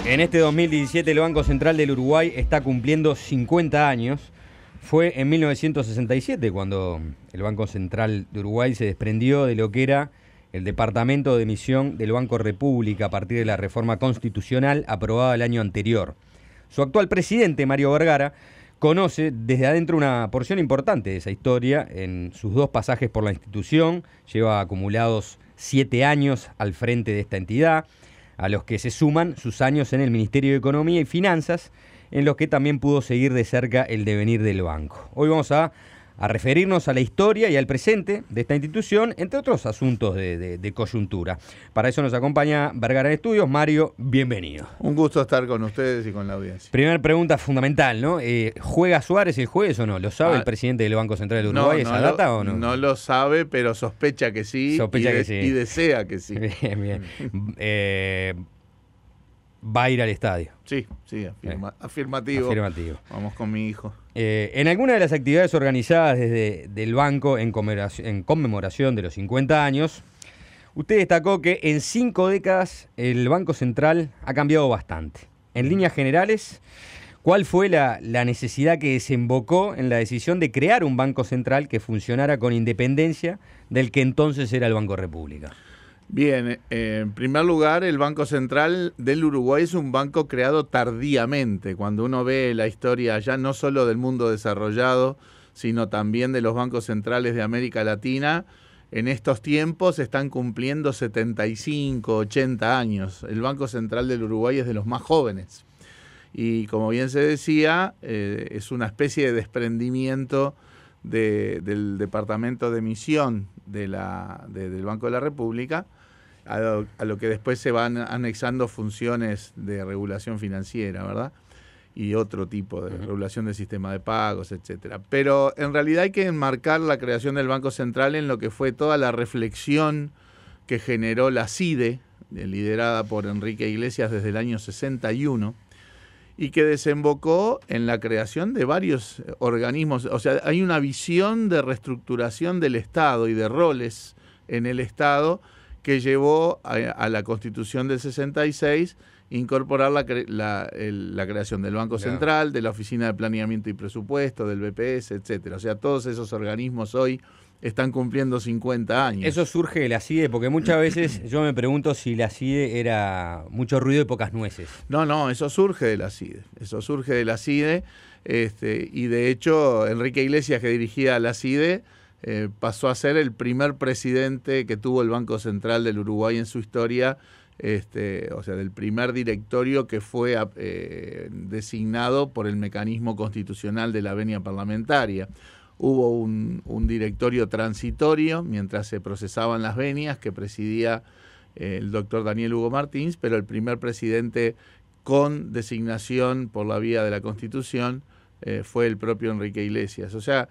En este 2017 el Banco Central del Uruguay está cumpliendo 50 años. Fue en 1967 cuando el Banco Central de Uruguay se desprendió de lo que era el Departamento de Emisión del Banco República a partir de la reforma constitucional aprobada el año anterior. Su actual presidente, Mario Vergara, conoce desde adentro una porción importante de esa historia en sus 2 pasajes por la institución. Lleva acumulados 7 años al frente de esta entidad, a los que se suman sus años en el Ministerio de Economía y Finanzas, en los que también pudo seguir de cerca el devenir del banco. Hoy vamos a referirnos a la historia y al presente de esta institución, entre otros asuntos de coyuntura. Para eso nos acompaña Vergara en Estudios. Mario, bienvenido. Un gusto estar con ustedes y con la audiencia. Primera pregunta fundamental, ¿no? ¿Juega Suárez el jueves o no? ¿Lo sabe el presidente del Banco Central del Uruguay esa data o no? No lo sabe, pero sospecha que sí. Y desea que sí. Bien, bien. Va a ir al estadio. Sí, afirmativo. Vamos con mi hijo. En alguna de las actividades organizadas desde el banco en conmemoración de los 50 años, usted destacó que en 5 décadas el Banco Central ha cambiado bastante. En líneas generales, ¿cuál fue la necesidad que desembocó en la decisión de crear un Banco Central que funcionara con independencia del que entonces era el Banco República? Bien, en primer lugar, el Banco Central del Uruguay es un banco creado tardíamente. Cuando uno ve la historia ya no solo del mundo desarrollado, sino también de los bancos centrales de América Latina, en estos tiempos están cumpliendo 75, 80 años. El Banco Central del Uruguay es de los más jóvenes. Y como bien se decía, es una especie de desprendimiento del Departamento de Emisión del Banco de la República, a lo que después se van anexando funciones de regulación financiera, ¿verdad? Y otro tipo de regulación del sistema de pagos, etcétera. Pero en realidad hay que enmarcar la creación del Banco Central en lo que fue toda la reflexión que generó la CIDE, liderada por Enrique Iglesias desde el año 61, y que desembocó en la creación de varios organismos. O sea, hay una visión de reestructuración del Estado y de roles en el Estado que llevó a la Constitución del 66 incorporar la creación del Banco Central, de la Oficina de Planeamiento y Presupuesto, del BPS, etcétera. O sea, todos esos organismos hoy están cumpliendo 50 años. Eso surge de la CIDE, porque muchas veces yo me pregunto si la CIDE era mucho ruido y pocas nueces. No, eso surge de la CIDE. Y de hecho, Enrique Iglesias, que dirigía la CIDE, pasó a ser el primer presidente que tuvo el Banco Central del Uruguay en su historia, o sea, del primer directorio que fue designado por el mecanismo constitucional de la venia parlamentaria. Hubo un directorio transitorio mientras se procesaban las venias que presidía el doctor Daniel Hugo Martins, pero el primer presidente con designación por la vía de la Constitución fue el propio Enrique Iglesias. O sea,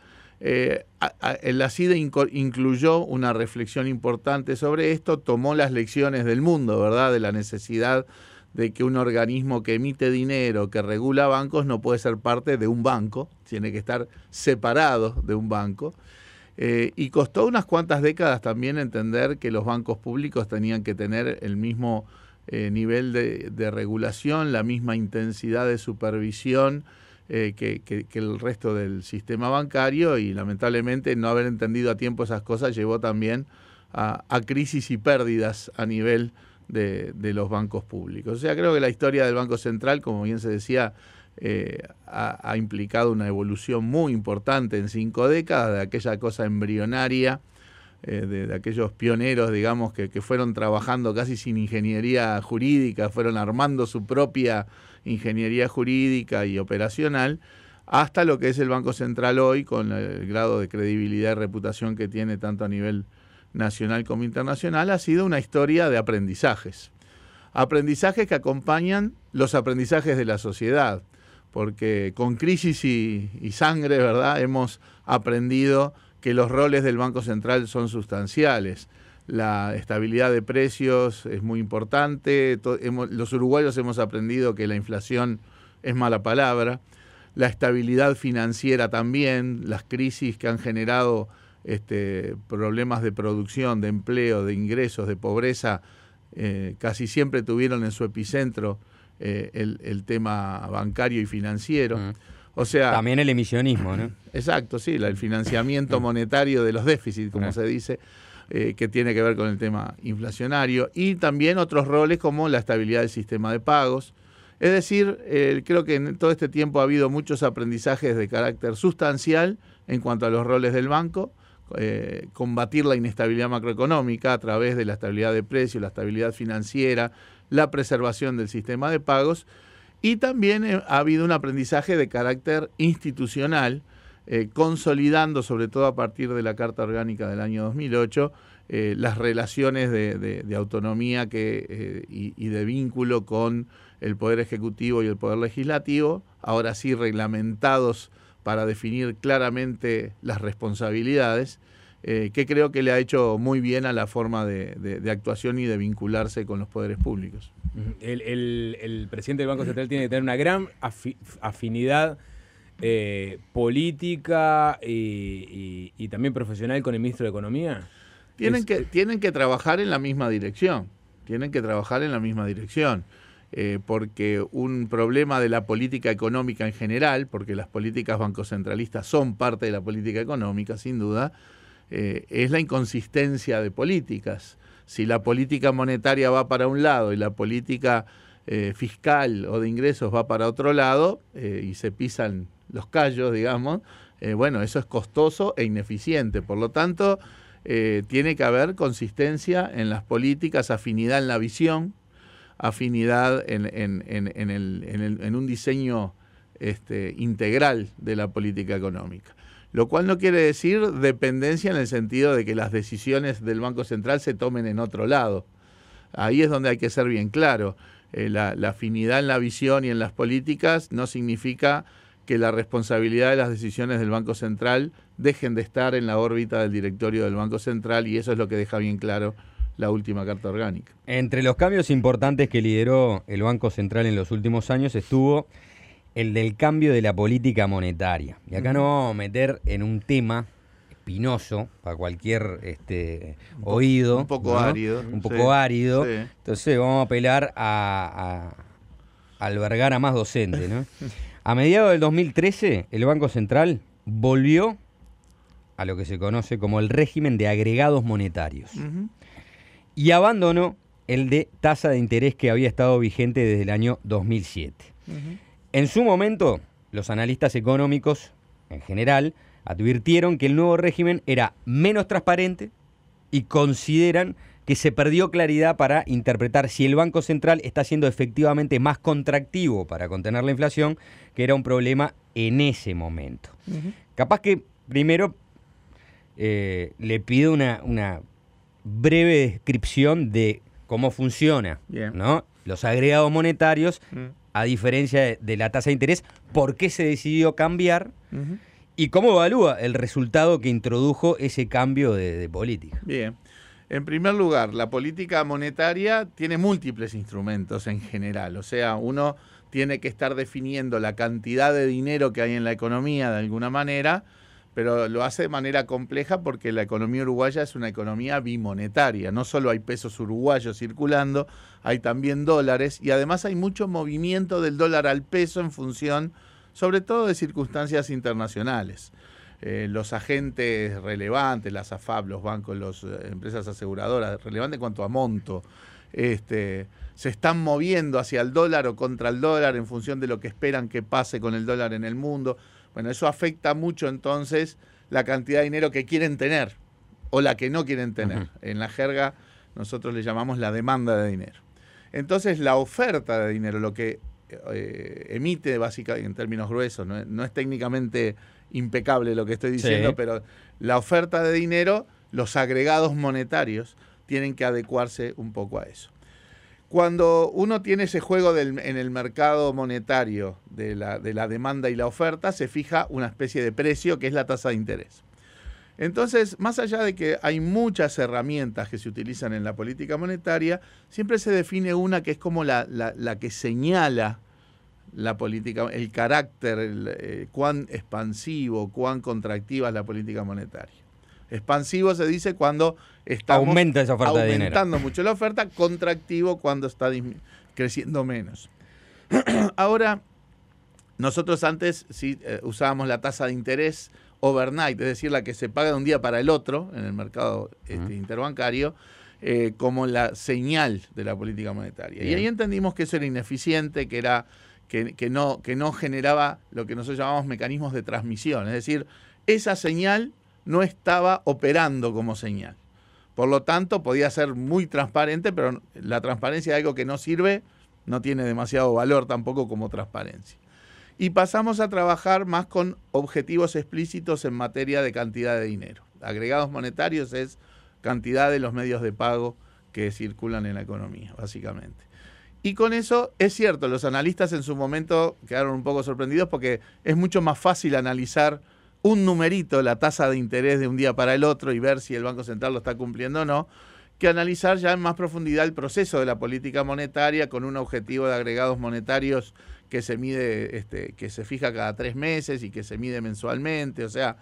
la CIDE incluyó una reflexión importante sobre esto, tomó las lecciones del mundo, ¿verdad?, de la necesidad de que un organismo que emite dinero, que regula bancos, no puede ser parte de un banco, tiene que estar separado de un banco. Y costó unas cuantas décadas también entender que los bancos públicos tenían que tener el mismo nivel de regulación, la misma intensidad de supervisión que el resto del sistema bancario, y lamentablemente no haber entendido a tiempo esas cosas llevó también a crisis y pérdidas a nivel de los bancos públicos. O sea, creo que la historia del Banco Central, como bien se decía, ha implicado una evolución muy importante en 5 décadas, de aquella cosa embrionaria, de aquellos pioneros, digamos, que fueron trabajando casi sin ingeniería jurídica, fueron armando su propia ingeniería jurídica y operacional, hasta lo que es el Banco Central hoy, con el grado de credibilidad y reputación que tiene tanto a nivel nacional como internacional. Ha sido una historia de aprendizajes. Aprendizajes que acompañan los aprendizajes de la sociedad, porque con crisis y sangre, ¿verdad?, hemos aprendido que los roles del Banco Central son sustanciales. La estabilidad de precios es muy importante. Los uruguayos hemos aprendido que la inflación es mala palabra. La estabilidad financiera también, las crisis que han generado problemas de producción, de empleo, de ingresos, de pobreza, casi siempre tuvieron en su epicentro el tema bancario y financiero. O sea, también el emisionismo, ¿no? Exacto, sí, el financiamiento monetario de los déficits, como se dice, que tiene que ver con el tema inflacionario, y también otros roles como la estabilidad del sistema de pagos. Es decir, creo que en todo este tiempo ha habido muchos aprendizajes de carácter sustancial en cuanto a los roles del banco, combatir la inestabilidad macroeconómica a través de la estabilidad de precios, la estabilidad financiera, la preservación del sistema de pagos, y también ha habido un aprendizaje de carácter institucional, consolidando, sobre todo a partir de la Carta Orgánica del año 2008, las relaciones de autonomía y de vínculo con el Poder Ejecutivo y el Poder Legislativo, ahora sí reglamentados para definir claramente las responsabilidades, que creo que le ha hecho muy bien a la forma de actuación y de vincularse con los poderes públicos. El presidente del Banco Central tiene que tener una gran afinidad política y también profesional con el ministro de Economía. Tienen que trabajar en la misma dirección. Porque un problema de la política económica en general, porque las políticas bancocentralistas son parte de la política económica, sin duda, es la inconsistencia de políticas. Si la política monetaria va para un lado y la política fiscal o de ingresos va para otro lado, y se pisan los callos, digamos, bueno, eso es costoso e ineficiente. Por lo tanto, tiene que haber consistencia en las políticas, afinidad en la visión, afinidad en un diseño integral de la política económica. Lo cual no quiere decir dependencia en el sentido de que las decisiones del Banco Central se tomen en otro lado. Ahí es donde hay que ser bien claro. La afinidad en la visión y en las políticas no significa que la responsabilidad de las decisiones del Banco Central dejen de estar en la órbita del directorio del Banco Central, y eso es lo que deja bien claro la última Carta Orgánica. Entre los cambios importantes que lideró el Banco Central en los últimos años estuvo el del cambio de la política monetaria. Y acá nos vamos a meter en un tema espinoso para cualquier oído. Un poco, ¿no? Árido. Un poco árido. Sí. Entonces vamos a apelar a albergar a más docentes, ¿no? A mediados del 2013, el Banco Central volvió a lo que se conoce como el régimen de agregados monetarios. Y abandonó el de tasa de interés que había estado vigente desde el año 2007. En su momento, los analistas económicos, en general, advirtieron que el nuevo régimen era menos transparente y consideran que se perdió claridad para interpretar si el Banco Central está siendo efectivamente más contractivo para contener la inflación, que era un problema en ese momento. Capaz que primero le pido una breve descripción de cómo funciona, ¿no? Los agregados monetarios, a diferencia de la tasa de interés, por qué se decidió cambiar y cómo evalúa el resultado que introdujo ese cambio de política. Bien. En primer lugar, la política monetaria tiene múltiples instrumentos en general. O sea, uno tiene que estar definiendo la cantidad de dinero que hay en la economía de alguna manera, pero lo hace de manera compleja porque la economía uruguaya es una economía bimonetaria. No solo hay pesos uruguayos circulando, hay también dólares, y además hay mucho movimiento del dólar al peso en función, sobre todo, de circunstancias internacionales. Los agentes relevantes, las AFAP, los bancos, las empresas aseguradoras, relevantes en cuanto a monto, se están moviendo hacia el dólar o contra el dólar en función de lo que esperan que pase con el dólar en el mundo. Bueno, eso afecta mucho entonces la cantidad de dinero que quieren tener o la que no quieren tener. En la jerga nosotros le llamamos la demanda de dinero. Entonces la oferta de dinero, lo que emite básicamente en términos gruesos, no es técnicamente impecable lo que estoy diciendo, sí, pero la oferta de dinero, los agregados monetarios tienen que adecuarse un poco a eso. Cuando uno tiene ese juego en el mercado monetario de la demanda y la oferta, se fija una especie de precio que es la tasa de interés. Entonces, más allá de que hay muchas herramientas que se utilizan en la política monetaria, siempre se define una que es como la que señala la política, el carácter, cuán expansivo, cuán contractiva es la política monetaria. Expansivo se dice cuando estamos aumenta esa oferta de dinero, aumentando mucho la oferta, contractivo cuando está creciendo menos. Ahora, nosotros antes sí usábamos la tasa de interés overnight, es decir, la que se paga de un día para el otro en el mercado interbancario, como la señal de la política monetaria. Bien. Y ahí entendimos que eso era ineficiente, que no generaba lo que nosotros llamamos mecanismos de transmisión, es decir, esa señal no estaba operando como señal. Por lo tanto, podía ser muy transparente, pero la transparencia de algo que no sirve no tiene demasiado valor tampoco como transparencia. Y pasamos a trabajar más con objetivos explícitos en materia de cantidad de dinero. Agregados monetarios es cantidad de los medios de pago que circulan en la economía, básicamente. Y con eso, es cierto, los analistas en su momento quedaron un poco sorprendidos porque es mucho más fácil analizar un numerito, la tasa de interés de un día para el otro y ver si el Banco Central lo está cumpliendo o no, que analizar ya en más profundidad el proceso de la política monetaria con un objetivo de agregados monetarios que se mide, que se fija cada 3 meses y que se mide mensualmente. O sea,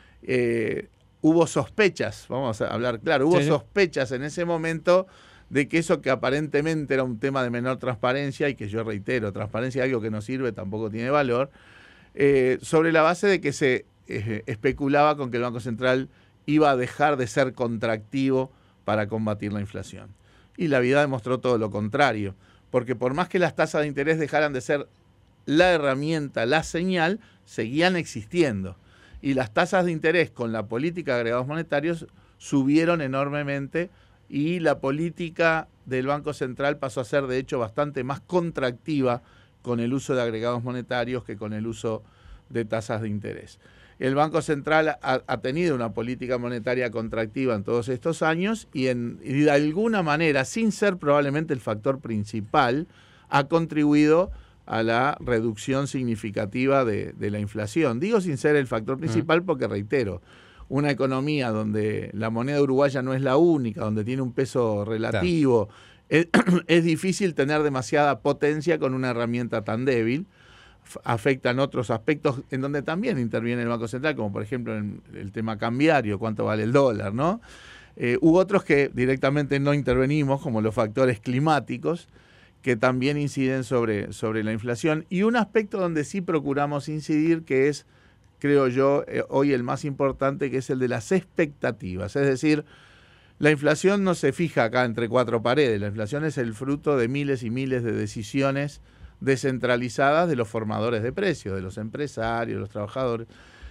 hubo sospechas, vamos a hablar claro, hubo sospechas en ese momento de que eso que aparentemente era un tema de menor transparencia, y que yo reitero, transparencia es algo que no sirve, tampoco tiene valor, sobre la base de que se especulaba con que el Banco Central iba a dejar de ser contractivo para combatir la inflación. Y la vida demostró todo lo contrario, porque por más que las tasas de interés dejaran de ser la herramienta, la señal, seguían existiendo. Y las tasas de interés con la política de agregados monetarios subieron enormemente, y la política del Banco Central pasó a ser, de hecho, bastante más contractiva con el uso de agregados monetarios que con el uso de tasas de interés. El Banco Central ha tenido una política monetaria contractiva en todos estos años y de alguna manera, sin ser probablemente el factor principal, ha contribuido a la reducción significativa de la inflación. Digo sin ser el factor principal porque, reitero, una economía donde la moneda uruguaya no es la única, donde tiene un peso relativo, es difícil tener demasiada potencia con una herramienta tan débil. Afectan otros aspectos en donde también interviene el Banco Central, como por ejemplo en el tema cambiario, cuánto vale el dólar, ¿no? Hubo otros que directamente no intervenimos, como los factores climáticos, que también inciden sobre la inflación. Y un aspecto donde sí procuramos incidir, que es, creo yo, hoy el más importante, que es el de las expectativas. Es decir, la inflación no se fija acá entre 4 paredes, la inflación es el fruto de miles y miles de decisiones descentralizadas de los formadores de precios, de los empresarios, los trabajadores.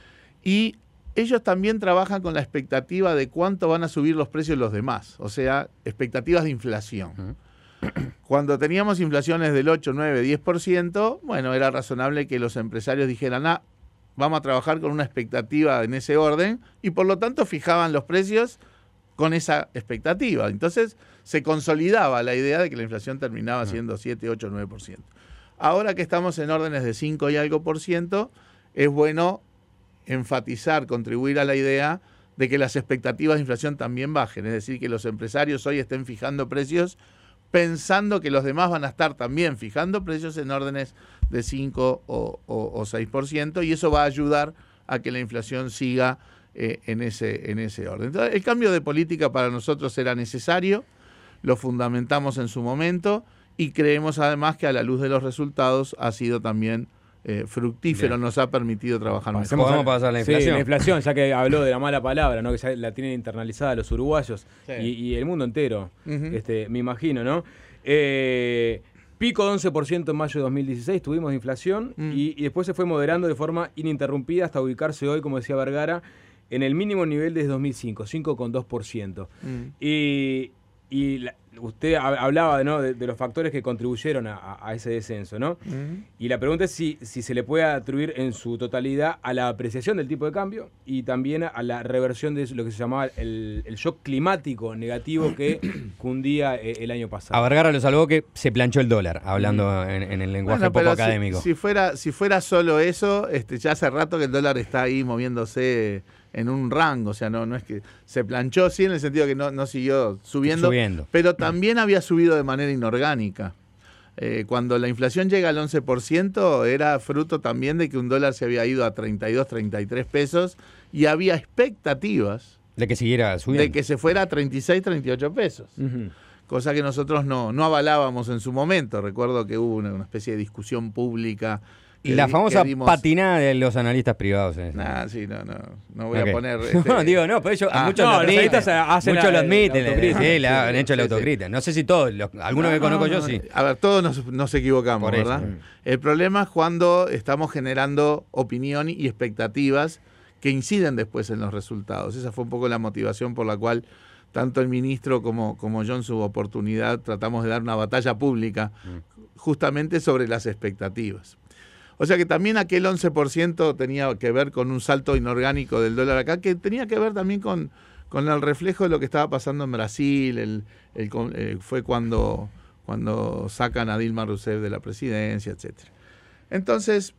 Y ellos también trabajan con la expectativa de cuánto van a subir los precios los demás, o sea, expectativas de inflación. Cuando teníamos inflaciones del 8, 9, 10%, bueno, era razonable que los empresarios dijeran, vamos a trabajar con una expectativa en ese orden, y por lo tanto fijaban los precios con esa expectativa. Entonces se consolidaba la idea de que la inflación terminaba siendo 7, 8, 9%. Ahora que estamos en órdenes de 5 y algo %, es bueno enfatizar, contribuir a la idea de que las expectativas de inflación también bajen. Es decir, que los empresarios hoy estén fijando precios pensando que los demás van a estar también fijando precios en órdenes de 5 o 6%, y eso va a ayudar a que la inflación siga en ese orden. Entonces, el cambio de política para nosotros era necesario, lo fundamentamos en su momento, y creemos además que a la luz de los resultados ha sido también fructífero. Bien. Nos ha permitido trabajar mejor. Vamos a pasar la inflación. Sí, la inflación, ya que habló de la mala palabra, ¿no? Que ya la tienen internalizada los uruguayos, sí, y el mundo entero, me imagino, ¿no? Pico de 11% en mayo de 2016, tuvimos inflación, y después se fue moderando de forma ininterrumpida hasta ubicarse hoy, como decía Vergara, en el mínimo nivel desde 2005, 5,2%. Usted hablaba, ¿no?, de los factores que contribuyeron a ese descenso, ¿no? Y la pregunta es si se le puede atribuir en su totalidad a la apreciación del tipo de cambio y también a la reversión de lo que se llamaba el shock climático negativo que cundía el año pasado. A Vergara lo salvó que se planchó el dólar, hablando en el lenguaje poco académico. Si fuera solo eso, ya hace rato que el dólar está ahí moviéndose en un rango, o sea, no es que se planchó, sí, en el sentido que no siguió subiendo, pero también había subido de manera inorgánica. Cuando la inflación llega al 11%, era fruto también de que un dólar se había ido a 32, 33 pesos, y había expectativas de que siguiera subiendo, de que se fuera a 36, 38 pesos. cosa que nosotros no avalábamos en su momento. Recuerdo que hubo una especie de discusión pública. Y la famosa patinada de los analistas privados. Sí, no voy a poner... No, digo, no, pero ellos, muchos los analistas hacen muchos lo admiten, sí, han hecho la autocrítica. No sé si todos, algunos que conozco yo sí. A ver, todos nos equivocamos, Por eso. ¿verdad? El problema es cuando estamos generando opinión y expectativas que inciden después en los resultados. Esa fue un poco la motivación por la cual tanto el ministro como yo en su oportunidad tratamos de dar una batalla pública justamente sobre las expectativas. O sea que también aquel 11% tenía que ver con un salto inorgánico del dólar acá, que tenía que ver también con el reflejo de lo que estaba pasando en Brasil. Fue cuando sacan a Dilma Rousseff de la presidencia, etc. Entonces,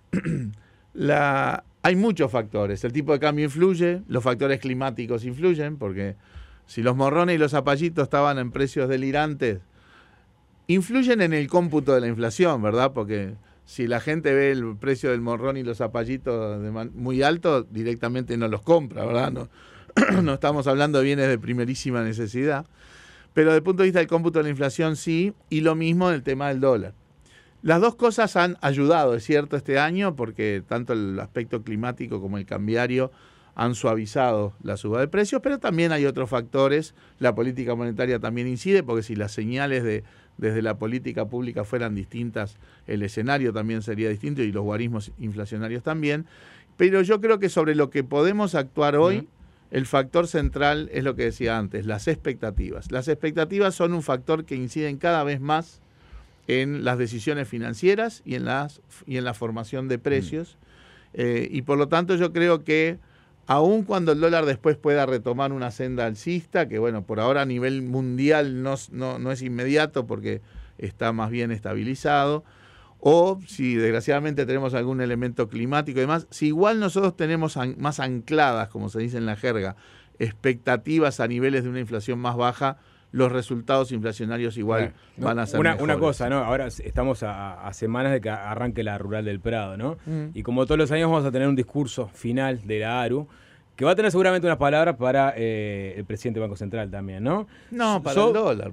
hay muchos factores. El tipo de cambio influye, los factores climáticos influyen, porque si los morrones y los zapallitos estaban en precios delirantes, influyen en el cómputo de la inflación, ¿verdad? Porque si la gente ve el precio del morrón y los zapallitos muy alto, directamente no los compra, ¿verdad? No estamos hablando de bienes de primerísima necesidad. Pero desde el punto de vista del cómputo de la inflación sí, y lo mismo en el tema del dólar. Las dos cosas han ayudado, es cierto, este año, porque tanto el aspecto climático como el cambiario han suavizado la suba de precios, pero también hay otros factores. La política monetaria también incide, porque si las señales desde la política pública fueran distintas, el escenario también sería distinto y los guarismos inflacionarios también. Pero yo creo que sobre lo que podemos actuar hoy, el factor central es lo que decía antes, las expectativas. Las expectativas son un factor que inciden cada vez más en las decisiones financieras y en la formación de precios. Y por lo tanto yo creo que aun cuando el dólar después pueda retomar una senda alcista, que bueno, por ahora a nivel mundial no es inmediato porque está más bien estabilizado, o si desgraciadamente tenemos algún elemento climático y demás, si igual nosotros tenemos más ancladas, como se dice en la jerga, expectativas a niveles de una inflación más baja, los resultados inflacionarios igual van a ser mejores. Una cosa, ¿no? Ahora estamos a semanas de que arranque la Rural del Prado, ¿no? Y como todos los años vamos a tener un discurso final de la ARU, que va a tener seguramente unas palabras para el presidente del Banco Central también, ¿no? No, para el dólar.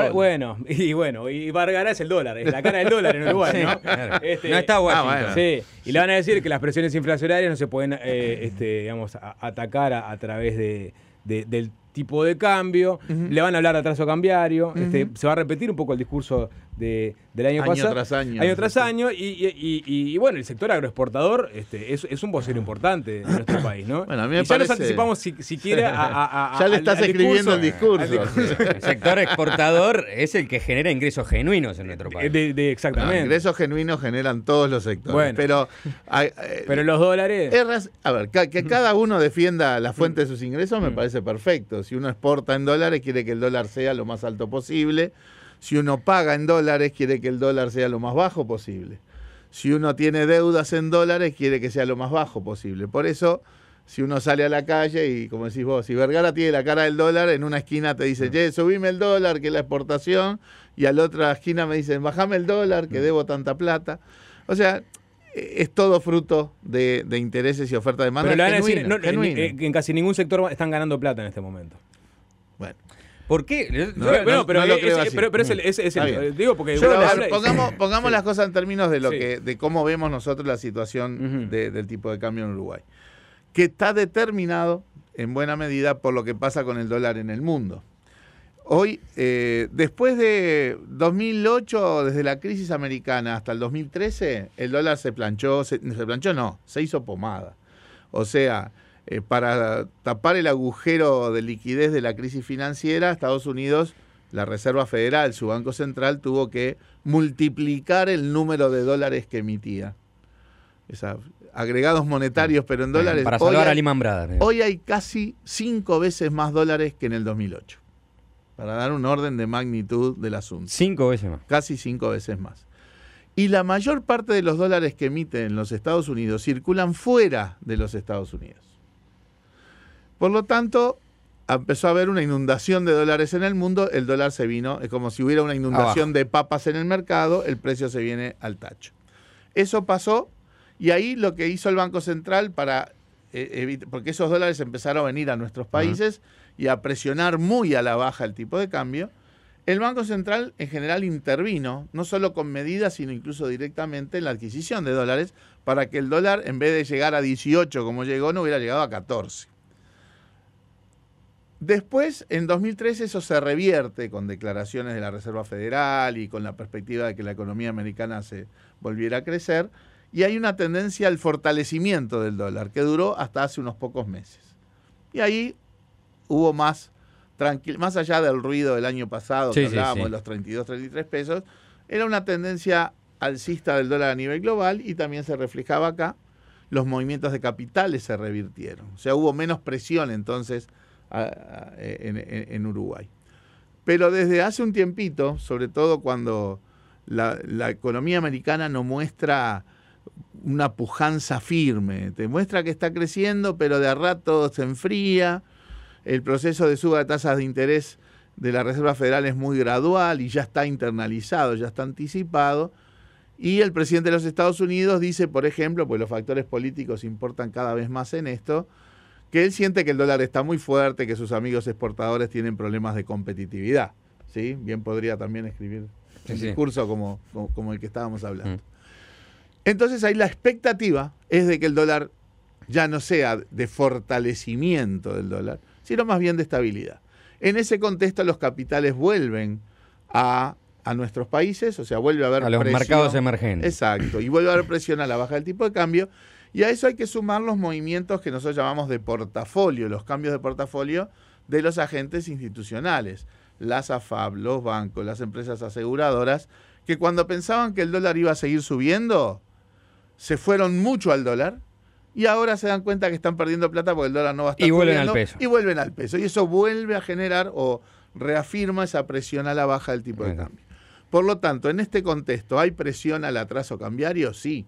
Y Vargara es el dólar, es la cara del dólar en Uruguay, ¿no? No está Washington. Sí, y le van a decir que las presiones inflacionarias no se pueden, atacar a través del tipo de cambio, le van a hablar de atraso cambiario, se va a repetir un poco el discurso del año pasado. Año tras año, y bueno, el sector agroexportador es un vocero importante en nuestro país, ¿no? Bueno, a mí me parece... ya nos anticipamos si quiere ya le estás escribiendo el discurso. El sector exportador es el que genera ingresos genuinos en nuestro país. Exactamente. No, ingresos genuinos generan todos los sectores. Bueno, pero los dólares... A ver, que cada uno defienda la fuente de sus ingresos me parece perfecto. Si uno exporta en dólares, quiere que el dólar sea lo más alto posible. Si uno paga en dólares, quiere que el dólar sea lo más bajo posible. Si uno tiene deudas en dólares, quiere que sea lo más bajo posible. Por eso, si uno sale a la calle y, como decís vos, si Vergara tiene la cara del dólar, en una esquina te dice, subime el dólar, que es la exportación, y a la otra esquina me dicen, bajame el dólar, que debo tanta plata. O sea, es todo fruto de intereses y oferta de demanda. Pero le van a decir, en casi ningún sector están ganando plata en este momento. Bueno. ¿Por qué? No lo creo así. Pero es el digo porque pongamos las cosas en términos de cómo vemos nosotros la situación del tipo de cambio en Uruguay, que está determinado en buena medida por lo que pasa con el dólar en el mundo. Hoy, después de 2008, desde la crisis americana hasta el 2013, el dólar se hizo pomada. O sea, para tapar el agujero de liquidez de la crisis financiera, Estados Unidos, la Reserva Federal, su Banco Central, tuvo que multiplicar el número de dólares que emitía. Agregados monetarios, pero en dólares. Para salvar a Lehman Brothers. Hoy hay casi 5 veces más dólares que en el 2008. Para dar un orden de magnitud del asunto. 5 veces más. Casi 5 veces más. Y la mayor parte de los dólares que emiten los Estados Unidos circulan fuera de los Estados Unidos. Por lo tanto, empezó a haber una inundación de dólares en el mundo, el dólar se vino, es como si hubiera una inundación de papas en el mercado, el precio se viene al tacho. Eso pasó, y ahí lo que hizo el Banco Central para evitar, porque esos dólares empezaron a venir a nuestros países y a presionar muy a la baja el tipo de cambio, El Banco Central en general intervino, no solo con medidas, sino incluso directamente en la adquisición de dólares, para que el dólar, en vez de llegar a 18 como llegó, no hubiera llegado a 14. Después, en 2013, eso se revierte con declaraciones de la Reserva Federal y con la perspectiva de que la economía americana se volviera a crecer, y hay una tendencia al fortalecimiento del dólar, que duró hasta hace unos pocos meses. Y ahí hubo más allá del ruido del año pasado, que hablábamos de los 32, 33 pesos, era una tendencia alcista del dólar a nivel global y también se reflejaba acá. Los movimientos de capitales se revirtieron. O sea, hubo menos presión entonces en Uruguay. Pero desde hace un tiempito, sobre todo cuando la economía americana no muestra una pujanza firme, te muestra que está creciendo, pero de a rato se enfría. El proceso de suba de tasas de interés de la Reserva Federal es muy gradual y ya está internalizado, ya está anticipado. Y el presidente de los Estados Unidos dice, por ejemplo, pues los factores políticos importan cada vez más en esto, que él siente que el dólar está muy fuerte, que sus amigos exportadores tienen problemas de competitividad. ¿Sí? Bien podría también escribir un discurso como el que estábamos hablando. Entonces ahí la expectativa es de que el dólar ya no sea de fortalecimiento del dólar, sino más bien de estabilidad. En ese contexto los capitales vuelven a nuestros países, o sea, vuelve a haber presión. A los mercados emergentes. Exacto, y vuelve a haber presión a la baja del tipo de cambio, y a eso hay que sumar los movimientos que nosotros llamamos de portafolio, los cambios de portafolio de los agentes institucionales, las AFAP, los bancos, las empresas aseguradoras, que cuando pensaban que el dólar iba a seguir subiendo, se fueron mucho al dólar, y ahora se dan cuenta que están perdiendo plata porque el dólar no va a estar subiendo. Y vuelven al peso. Y eso vuelve a generar o reafirma esa presión a la baja del tipo de cambio. Por lo tanto, en este contexto, ¿hay presión al atraso cambiario? Sí.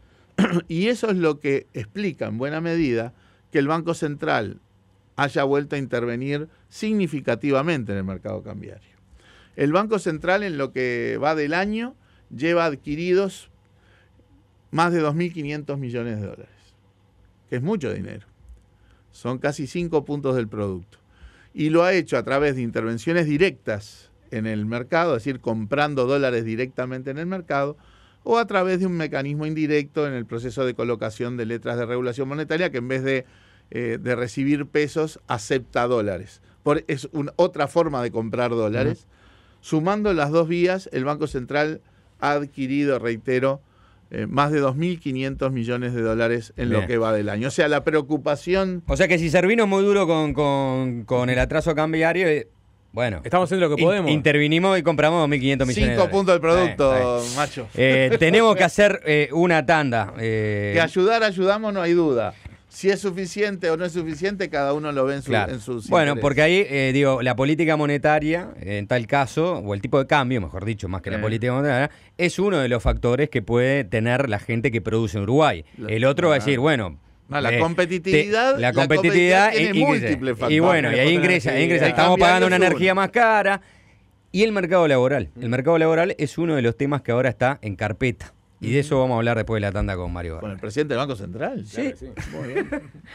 Y eso es lo que explica en buena medida que el Banco Central haya vuelto a intervenir significativamente en el mercado cambiario. El Banco Central, en lo que va del año, lleva adquiridos más de 2.500 millones de dólares. Que es mucho dinero. Son casi 5 puntos del producto. Y lo ha hecho a través de intervenciones directas en el mercado, es decir, comprando dólares directamente en el mercado, o a través de un mecanismo indirecto en el proceso de colocación de letras de regulación monetaria, que en vez de recibir pesos, acepta dólares. Es otra forma de comprar dólares. Sumando las dos vías, el Banco Central ha adquirido, reitero, más de 2.500 millones de dólares en lo que va del año. O sea, la preocupación... O sea que si servimos muy duro con el atraso cambiario, bueno... Estamos haciendo lo que podemos. Intervinimos y compramos 2.500 millones de dólares. 5 puntos del producto, macho. Tenemos que hacer una tanda. Que ayudamos, no hay duda. Si es suficiente o no es suficiente, cada uno lo ve en sus Bueno, intereses. porque ahí, la política monetaria, en tal caso, o el tipo de cambio, mejor dicho, más que la política monetaria, es uno de los factores que puede tener la gente que produce en Uruguay. El otro va a decir, bueno... No, la competitividad, la competitividad tiene múltiples factores. Y bueno, y ahí ingresa. Estamos pagando una energía más cara. Y el mercado laboral. El mercado laboral es uno de los temas que ahora está en carpeta. Y de eso vamos a hablar después de la tanda con Mario Vargas. ¿Con el presidente del Banco Central? Sí. Claro, sí. Muy bien.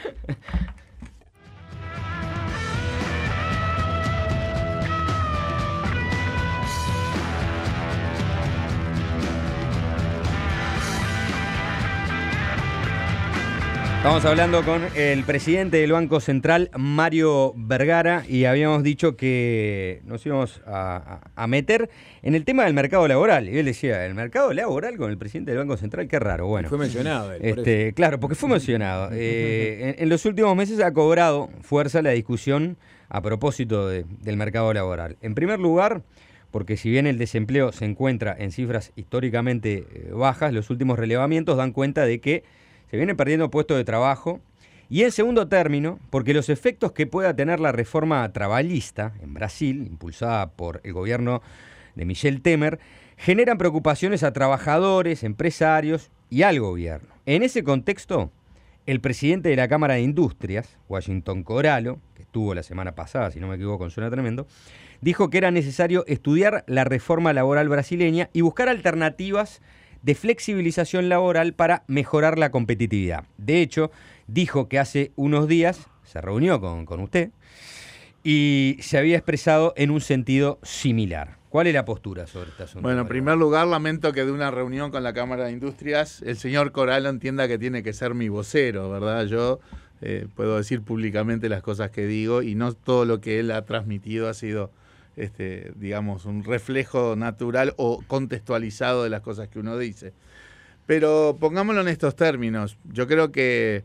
Estamos hablando con el presidente del Banco Central, Mario Vergara, y habíamos dicho que nos íbamos a meter en el tema del mercado laboral. Y él decía, ¿el mercado laboral con el presidente del Banco Central? Qué raro. Bueno, fue mencionado él, claro, porque fue mencionado. En los últimos meses ha cobrado fuerza la discusión a propósito del mercado laboral. En primer lugar, porque si bien el desempleo se encuentra en cifras históricamente bajas, los últimos relevamientos dan cuenta de que se vienen perdiendo puestos de trabajo. Y en segundo término, porque los efectos que pueda tener la reforma trabalhista en Brasil, impulsada por el gobierno de Michel Temer, generan preocupaciones a trabajadores, empresarios y al gobierno. En ese contexto, el presidente de la Cámara de Industrias, Washington Coralo, que estuvo la semana pasada, si no me equivoco, Suena Tremendo, dijo que era necesario estudiar la reforma laboral brasileña y buscar alternativas de flexibilización laboral para mejorar la competitividad. De hecho, dijo que hace unos días se reunió con usted y se había expresado en un sentido similar. ¿Cuál es la postura sobre este asunto? Bueno, en primer lugar, lamento que de una reunión con la Cámara de Industrias el señor Coralo entienda que tiene que ser mi vocero, ¿verdad? Yo puedo decir públicamente las cosas que digo y no todo lo que él ha transmitido ha sido, digamos, un reflejo natural o contextualizado de las cosas que uno dice. Pero pongámoslo en estos términos. Yo creo que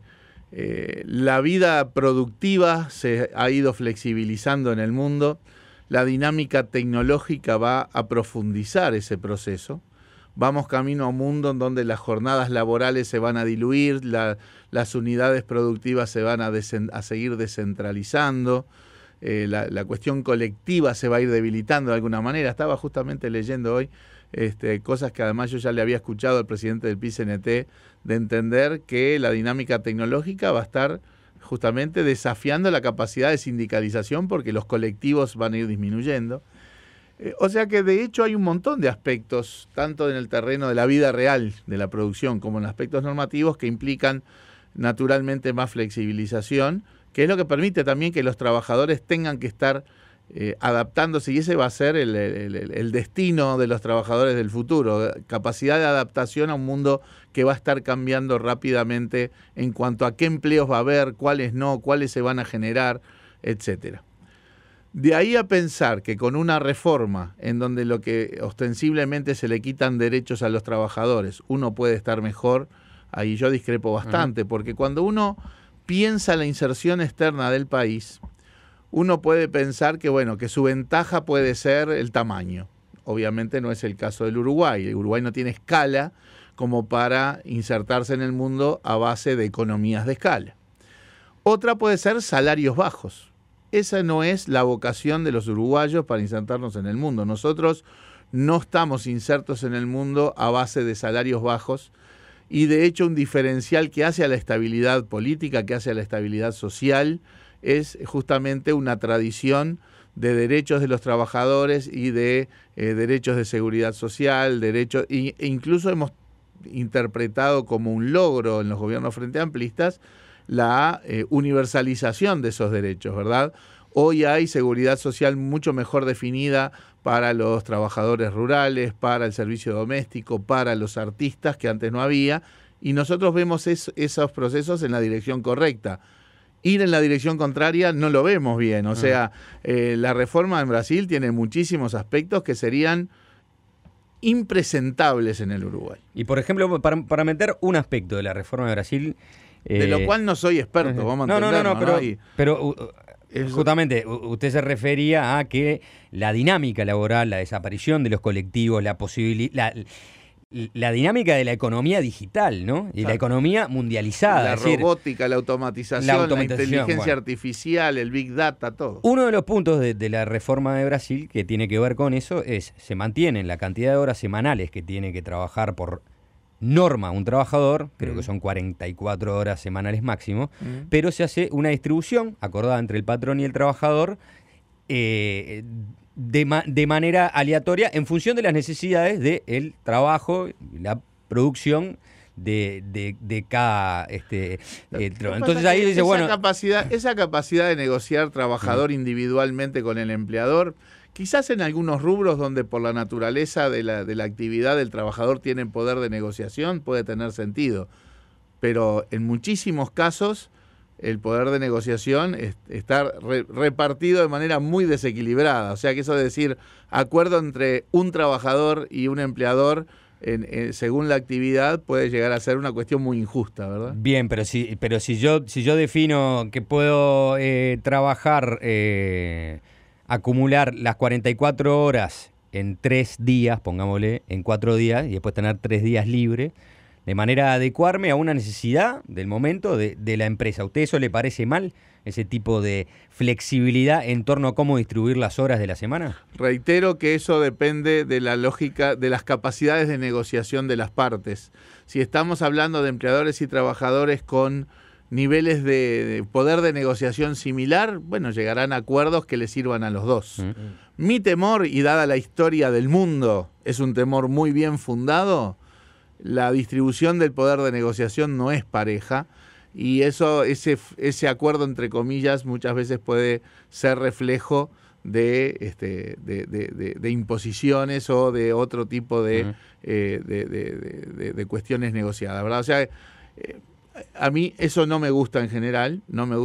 la vida productiva se ha ido flexibilizando en el mundo. La dinámica tecnológica va a profundizar ese proceso. Vamos camino a un mundo en donde las jornadas laborales se van a diluir, las unidades productivas se van a seguir descentralizando, la cuestión colectiva se va a ir debilitando de alguna manera. Estaba justamente leyendo hoy cosas que además yo ya le había escuchado al presidente del PICNT, de entender que la dinámica tecnológica va a estar justamente desafiando la capacidad de sindicalización porque los colectivos van a ir disminuyendo. O sea que de hecho hay un montón de aspectos, tanto en el terreno de la vida real de la producción como en aspectos normativos, que implican naturalmente más flexibilización, que es lo que permite también que los trabajadores tengan que estar adaptándose, y ese va a ser el destino de los trabajadores del futuro, capacidad de adaptación a un mundo que va a estar cambiando rápidamente en cuanto a qué empleos va a haber, cuáles no, cuáles se van a generar, etcétera. De ahí a pensar que con una reforma en donde lo que ostensiblemente se le quitan derechos a los trabajadores, uno puede estar mejor, ahí yo discrepo bastante, porque cuando uno piensa la inserción externa del país, uno puede pensar que, bueno, que su ventaja puede ser el tamaño. Obviamente no es el caso del Uruguay. El Uruguay no tiene escala como para insertarse en el mundo a base de economías de escala. Otra puede ser salarios bajos. Esa no es la vocación de los uruguayos para insertarnos en el mundo. Nosotros no estamos insertos en el mundo a base de salarios bajos, y de hecho un diferencial que hace a la estabilidad política, que hace a la estabilidad social, es justamente una tradición de derechos de los trabajadores y de derechos de seguridad social, derechos, e incluso hemos interpretado como un logro en los gobiernos frente amplistas la universalización de esos derechos, ¿verdad? Hoy hay seguridad social mucho mejor definida para los trabajadores rurales, para el servicio doméstico, para los artistas, que antes no había, y nosotros vemos esos procesos en la dirección correcta. Ir en la dirección contraria no lo vemos bien, o sea, la reforma en Brasil tiene muchísimos aspectos que serían impresentables en el Uruguay. Y por ejemplo, para meter un aspecto de la reforma de Brasil... de lo cual no soy experto, vamos a entendernos, pero justamente usted se refería a que la dinámica laboral, la desaparición de los colectivos, la dinámica de la economía digital, ¿no? Y la economía mundializada. La robótica, la automatización, la inteligencia artificial, el Big Data, todo. Uno de los puntos de la reforma de Brasil que tiene que ver con eso es, se mantienen la cantidad de horas semanales que tiene que trabajar por norma un trabajador, creo que son 44 horas semanales máximo, pero se hace una distribución acordada entre el patrón y el trabajador, de manera aleatoria en función de las necesidades del trabajo, la producción de cada entonces ahí dice, esa capacidad de negociar trabajador individualmente con el empleador, quizás en algunos rubros donde por la naturaleza de la actividad del trabajador tienen poder de negociación, puede tener sentido, pero en muchísimos casos el poder de negociación está repartido de manera muy desequilibrada. O sea que eso de decir acuerdo entre un trabajador y un empleador según la actividad puede llegar a ser una cuestión muy injusta, ¿verdad? Bien, pero si yo defino que puedo trabajar, acumular las 44 horas en 3 días, pongámosle, en 4 días, y después tener 3 días libres, de manera a adecuarme a una necesidad del momento de la empresa. ¿A usted eso le parece mal, ese tipo de flexibilidad en torno a cómo distribuir las horas de la semana? Reitero que eso depende de la lógica, de las capacidades de negociación de las partes. Si estamos hablando de empleadores y trabajadores con niveles de poder de negociación similar, bueno, llegarán a acuerdos que les sirvan a los dos. Mi temor, y dada la historia del mundo, es un temor muy bien fundado. La distribución del poder de negociación no es pareja y ese acuerdo, entre comillas, muchas veces puede ser reflejo de imposiciones o de otro tipo de cuestiones negociadas, ¿verdad? O sea, a mí eso no me gusta en general,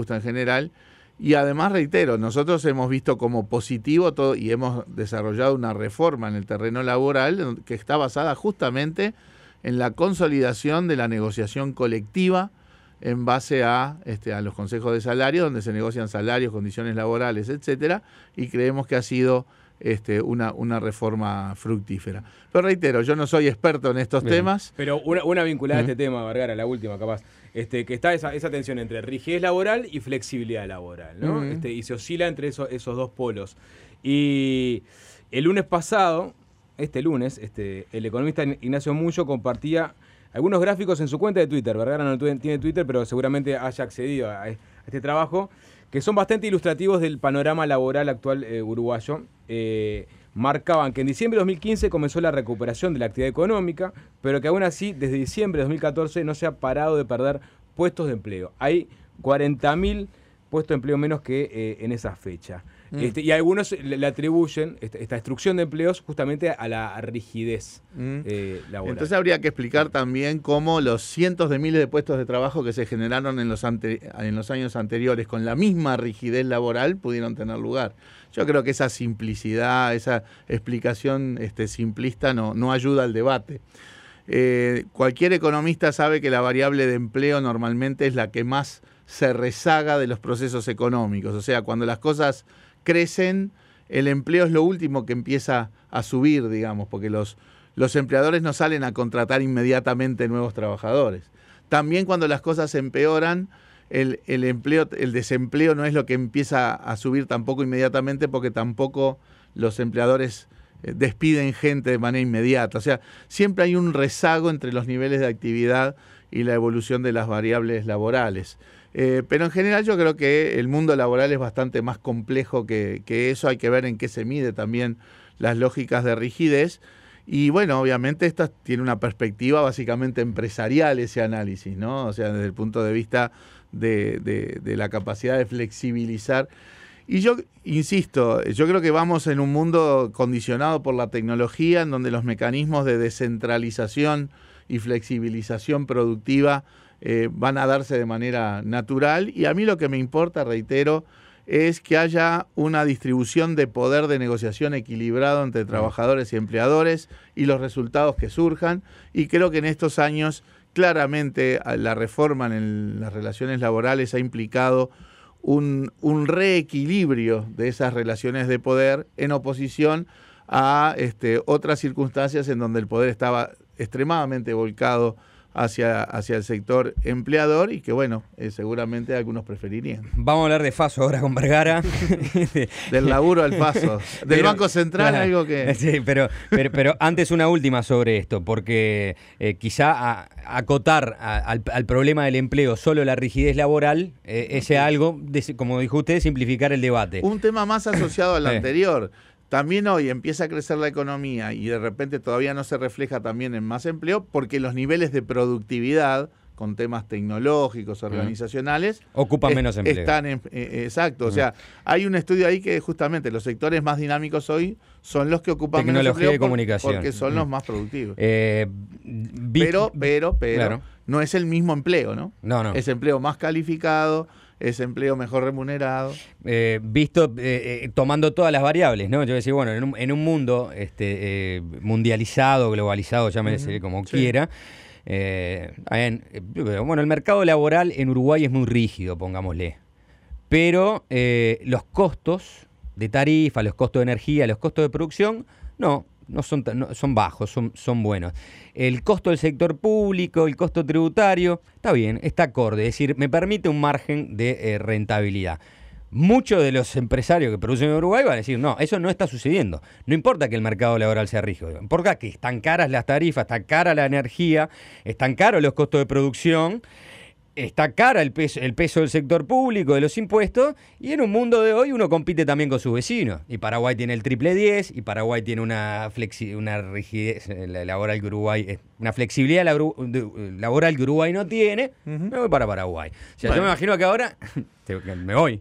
y además reitero, nosotros hemos visto como positivo todo y hemos desarrollado una reforma en el terreno laboral que está basada justamente en la consolidación de la negociación colectiva en base a los consejos de salario, donde se negocian salarios, condiciones laborales, etcétera, y creemos que ha sido una reforma fructífera. Pero reitero, yo no soy experto en estos temas. Pero una vinculada a este tema, Vergara, la última capaz, que está esa tensión entre rigidez laboral y flexibilidad laboral, ¿no? Y se oscila entre esos dos polos. Y el lunes pasado, el economista Ignacio Muyo compartía algunos gráficos en su cuenta de Twitter. Vergara no tiene Twitter, pero seguramente haya accedido a este trabajo, que son bastante ilustrativos del panorama laboral actual uruguayo. Marcaban que en diciembre de 2015 comenzó la recuperación de la actividad económica, pero que aún así, desde diciembre de 2014 no se ha parado de perder puestos de empleo. Hay 40.000 puestos de empleo menos que en esa fecha. Y algunos le atribuyen esta destrucción de empleos justamente a la rigidez laboral. Entonces habría que explicar también cómo los cientos de miles de puestos de trabajo que se generaron en los años anteriores con la misma rigidez laboral pudieron tener lugar. Yo creo que esa simplicidad, esa explicación simplista no ayuda al debate. Cualquier economista sabe que la variable de empleo normalmente es la que más se rezaga de los procesos económicos. O sea, cuando las cosas crecen, el empleo es lo último que empieza a subir, digamos, porque los empleadores no salen a contratar inmediatamente nuevos trabajadores. También cuando las cosas empeoran, el desempleo no es lo que empieza a subir tampoco inmediatamente, porque tampoco los empleadores despiden gente de manera inmediata. O sea, siempre hay un rezago entre los niveles de actividad y la evolución de las variables laborales. Pero en general yo creo que el mundo laboral es bastante más complejo que eso. Hay que ver en qué se mide también las lógicas de rigidez. Y bueno, obviamente esta tiene una perspectiva básicamente empresarial, ese análisis, ¿no? O sea, desde el punto de vista de la capacidad de flexibilizar. Y yo insisto, yo creo que vamos en un mundo condicionado por la tecnología, en donde los mecanismos de descentralización y flexibilización productiva van a darse de manera natural, y a mí lo que me importa, reitero, es que haya una distribución de poder de negociación equilibrado entre trabajadores y empleadores y los resultados que surjan, y creo que en estos años claramente la reforma en las relaciones laborales ha implicado un reequilibrio de esas relaciones de poder en oposición a otras circunstancias en donde el poder estaba extremadamente volcado hacia el sector empleador, y que bueno, seguramente algunos preferirían. Vamos a hablar de Faso ahora con Vergara. Del laburo al Faso. Del Banco Central, claro, algo que... Sí, pero antes una última sobre esto, porque quizá acotar al problema del empleo solo la rigidez laboral, ese algo, como dijo usted, simplificar el debate. Un tema más asociado al anterior. También hoy empieza a crecer la economía y de repente todavía no se refleja también en más empleo, porque los niveles de productividad con temas tecnológicos, organizacionales, ocupan menos empleo. Están exacto. O sea, hay un estudio ahí que justamente los sectores más dinámicos hoy son los que ocupan menos empleo y comunicación, porque son los más productivos. Pero claro, no es el mismo empleo, ¿no? No. Es empleo más calificado, es empleo mejor remunerado. Tomando todas las variables, ¿no? Yo decía, bueno, en un mundo mundializado, globalizado, llámese como quiera, bueno, el mercado laboral en Uruguay es muy rígido, pongámosle. Pero los costos de tarifa, los costos de energía, los costos de producción, no son bajos, son buenos. El costo del sector público, el costo tributario, está bien, está acorde, es decir, me permite un margen de rentabilidad. Muchos de los empresarios que producen en Uruguay van a decir, no, eso no está sucediendo. No importa que el mercado laboral sea rígido, importa que están caras las tarifas, está cara la energía, están caros los costos de producción, está cara el peso del sector público, de los impuestos, y en un mundo de hoy uno compite también con sus vecinos. Y Paraguay tiene el triple 10, y Paraguay tiene una rigidez laboral que Uruguay, una flexibilidad laboral que Uruguay no tiene. Me voy para Paraguay. O sea, yo me imagino que ahora me voy.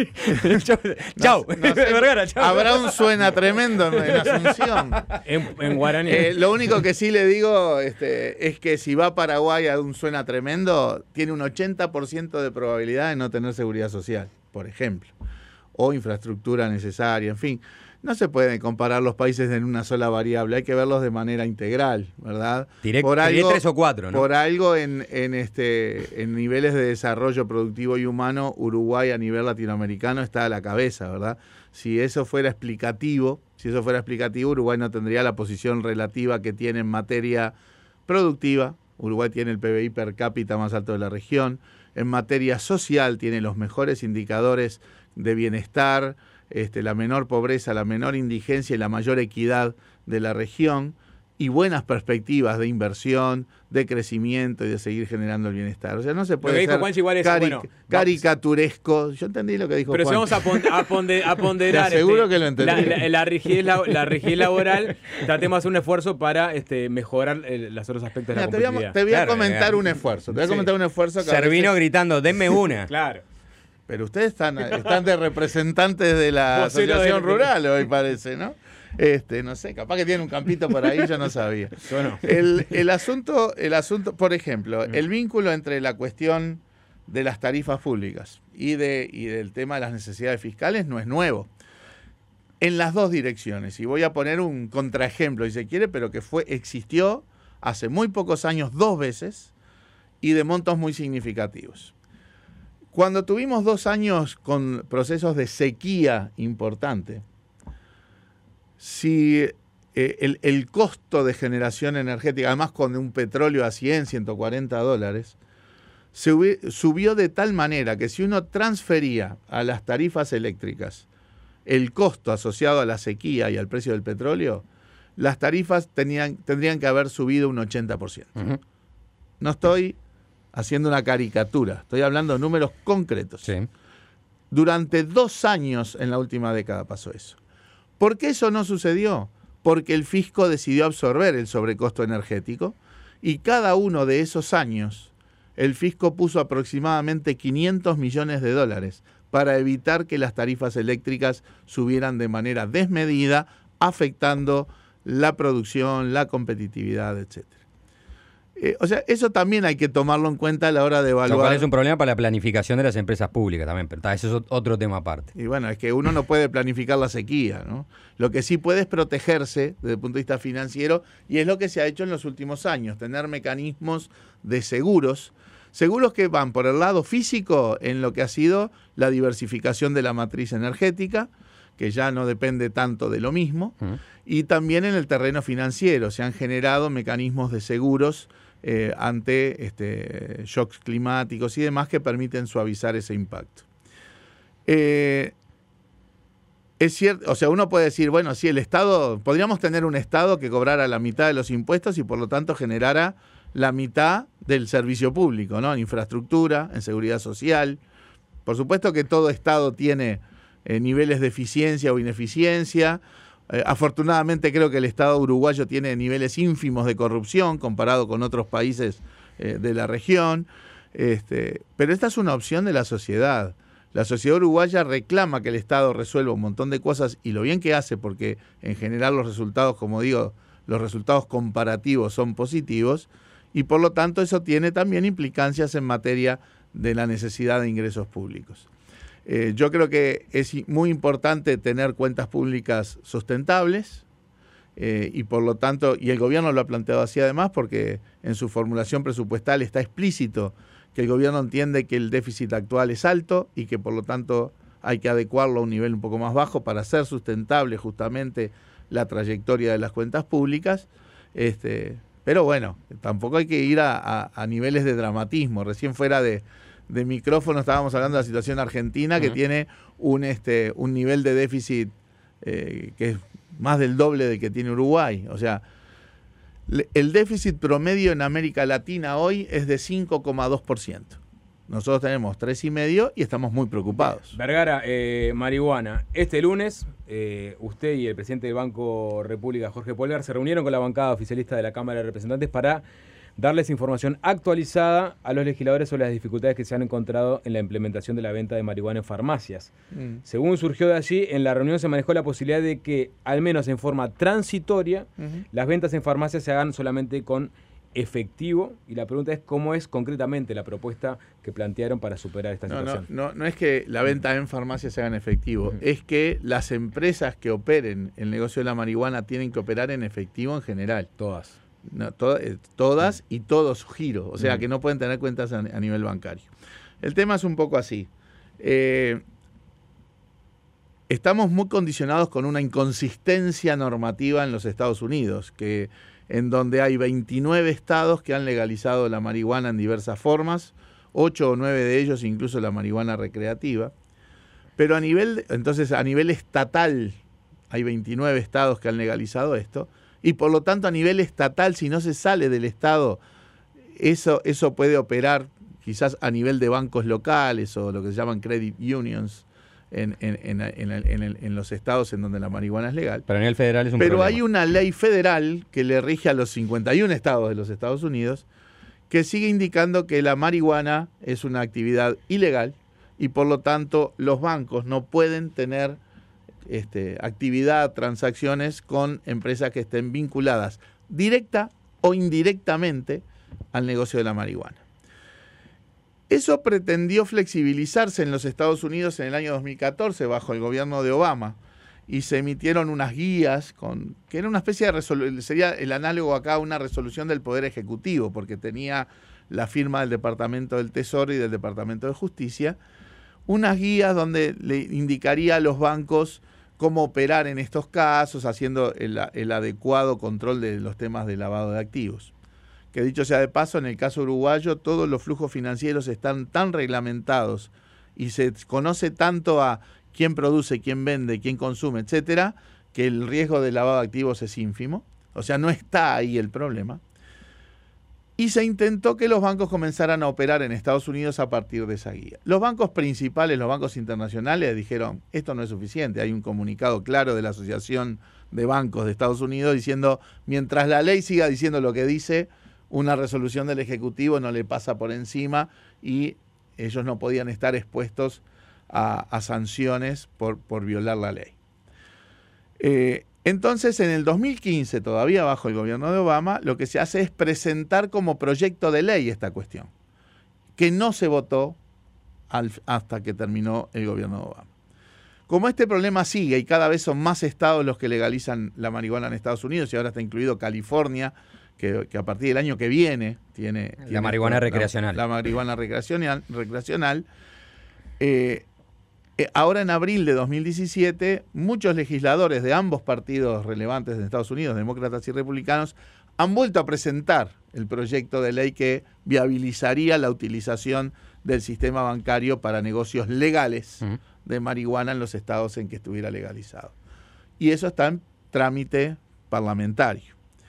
Chau. Habrá un suena tremendo en Asunción. En guaraní. Lo único que sí le digo es que si va a Paraguay a un suena tremendo, tiene un 80% de probabilidad de no tener seguridad social, por ejemplo, o infraestructura necesaria, en fin. No se pueden comparar los países en una sola variable, hay que verlos de manera integral, ¿verdad? Por algo, 3 o 4, ¿no? Por algo en niveles de desarrollo productivo y humano, Uruguay a nivel latinoamericano está a la cabeza, ¿verdad? Si eso fuera explicativo, Uruguay no tendría la posición relativa que tiene en materia productiva. Uruguay tiene el PBI per cápita más alto de la región. En materia social tiene los mejores indicadores de bienestar, la menor pobreza, la menor indigencia y la mayor equidad de la región, y buenas perspectivas de inversión, de crecimiento y de seguir generando el bienestar. O sea, no se puede ser caricaturesco. Yo entendí lo que dijo Juan. Pero si vamos a ponderar... Seguro que lo entendí. La rigidez laboral, tratemos de hacer un esfuerzo para mejorar los otros aspectos de la competitividad. Te voy a comentar un esfuerzo. Servino gritando, denme una. Claro. Pero ustedes están de representantes de la Asociación Rural hoy, parece, ¿no? No sé, capaz que tiene un campito por ahí, yo no sabía. Yo no. El asunto, por ejemplo, el vínculo entre la cuestión de las tarifas públicas y del tema de las necesidades fiscales no es nuevo. En las dos direcciones, y voy a poner un contraejemplo, si se quiere, pero que existió hace muy pocos años 2 veces y de montos muy significativos. Cuando tuvimos 2 años con procesos de sequía importante, si el costo de generación energética, además con un petróleo a $100, $140, subió de tal manera que si uno transfería a las tarifas eléctricas el costo asociado a la sequía y al precio del petróleo, las tarifas tendrían que haber subido un 80%. Uh-huh. No estoy haciendo una caricatura, estoy hablando de números concretos. Sí. Durante 2 años en la última década pasó eso. ¿Por qué eso no sucedió? Porque el fisco decidió absorber el sobrecosto energético y cada uno de esos años el fisco puso aproximadamente $500 millones para evitar que las tarifas eléctricas subieran de manera desmedida, afectando la producción, la competitividad, etc. O sea, eso también hay que tomarlo en cuenta a la hora de evaluar. Lo cual es un problema para la planificación de las empresas públicas también, pero eso es otro tema aparte. Y bueno, es que uno no puede planificar la sequía, ¿no? Lo que sí puede es protegerse desde el punto de vista financiero, y es lo que se ha hecho en los últimos años, tener mecanismos de seguros que van por el lado físico en lo que ha sido la diversificación de la matriz energética, que ya no depende tanto de lo mismo, y también en el terreno financiero se han generado mecanismos de seguros ante shocks climáticos y demás que permiten suavizar ese impacto. Es cierto, o sea, uno puede decir, bueno, sí, podríamos tener un Estado que cobrara la mitad de los impuestos y por lo tanto generara la mitad del servicio público, ¿no? En infraestructura, en seguridad social. Por supuesto que todo Estado tiene niveles de eficiencia o ineficiencia. Afortunadamente creo que el Estado uruguayo tiene niveles ínfimos de corrupción comparado con otros países de la región. Pero esta es una opción de la sociedad. La sociedad uruguaya reclama que el Estado resuelva un montón de cosas y lo bien que hace, porque en general los resultados, como digo, los resultados comparativos son positivos y por lo tanto eso tiene también implicancias en materia de la necesidad de ingresos públicos. Yo creo que es muy importante tener cuentas públicas sustentables y por lo tanto, y el gobierno lo ha planteado así además, porque en su formulación presupuestal está explícito que el gobierno entiende que el déficit actual es alto y que por lo tanto hay que adecuarlo a un nivel un poco más bajo para hacer sustentable justamente la trayectoria de las cuentas públicas. Pero bueno, tampoco hay que ir a niveles de dramatismo. Recién fuera de micrófono estábamos hablando de la situación argentina, que tiene un nivel de déficit que es más del doble del que tiene Uruguay. O sea, el déficit promedio en América Latina hoy es de 5,2%. Nosotros tenemos 3,5 y estamos muy preocupados. Vergara, marihuana. Este lunes, usted y el presidente del Banco República, Jorge Polgar, se reunieron con la bancada oficialista de la Cámara de Representantes para darles información actualizada a los legisladores sobre las dificultades que se han encontrado en la implementación de la venta de marihuana en farmacias. Según surgió de allí, en la reunión se manejó la posibilidad de que, al menos en forma transitoria, las ventas en farmacias se hagan solamente con efectivo, y la pregunta es cómo es concretamente la propuesta que plantearon para superar esta situación. No es que la venta en farmacias se haga en efectivo, es que las empresas que operen el negocio de la marihuana tienen que operar en efectivo en general. Todas. No, todas y todo su giro, o sea que no pueden tener cuentas a nivel bancario. El tema es un poco así. Estamos muy condicionados con una inconsistencia normativa en los Estados Unidos, en donde hay 29 estados que han legalizado la marihuana en diversas formas, 8 o 9 de ellos incluso la marihuana recreativa, pero a nivel estatal hay 29 estados que han legalizado esto, y por lo tanto a nivel estatal, si no se sale del estado, eso puede operar quizás a nivel de bancos locales o lo que se llaman credit unions en los estados en donde la marihuana es legal. Pero a nivel federal es un Pero problema. hay una ley federal que le rige a los 51 estados de los Estados Unidos que sigue indicando que la marihuana es una actividad ilegal y por lo tanto los bancos no pueden tener actividad, transacciones con empresas que estén vinculadas directa o indirectamente al negocio de la marihuana. Eso pretendió flexibilizarse en los Estados Unidos en el año 2014 bajo el gobierno de Obama y se emitieron unas guías que era una especie de resolución, sería el análogo acá a una resolución del Poder Ejecutivo porque tenía la firma del Departamento del Tesoro y del Departamento de Justicia, unas guías donde le indicaría a los bancos cómo operar en estos casos, haciendo el adecuado control de los temas de lavado de activos. Que dicho sea de paso, en el caso uruguayo, todos los flujos financieros están tan reglamentados y se conoce tanto a quién produce, quién vende, quién consume, etcétera, que el riesgo de lavado de activos es ínfimo. O sea, no está ahí el problema. Y se intentó que los bancos comenzaran a operar en Estados Unidos a partir de esa guía. Los bancos principales, los bancos internacionales, dijeron, esto no es suficiente. Hay un comunicado claro de la Asociación de Bancos de Estados Unidos diciendo, mientras la ley siga diciendo lo que dice, una resolución del Ejecutivo no le pasa por encima y ellos no podían estar expuestos a sanciones por violar la ley. Entonces, en el 2015, todavía bajo el gobierno de Obama, lo que se hace es presentar como proyecto de ley esta cuestión, que no se votó hasta que terminó el gobierno de Obama. Como este problema sigue y cada vez son más estados los que legalizan la marihuana en Estados Unidos, y ahora está incluido California, que a partir del año que viene tiene la marihuana recreacional. La marihuana recreacional. Ahora en abril de 2017, muchos legisladores de ambos partidos relevantes de Estados Unidos, demócratas y republicanos, han vuelto a presentar el proyecto de ley que viabilizaría la utilización del sistema bancario para negocios legales de marihuana en los estados en que estuviera legalizado. Y eso está en trámite parlamentario.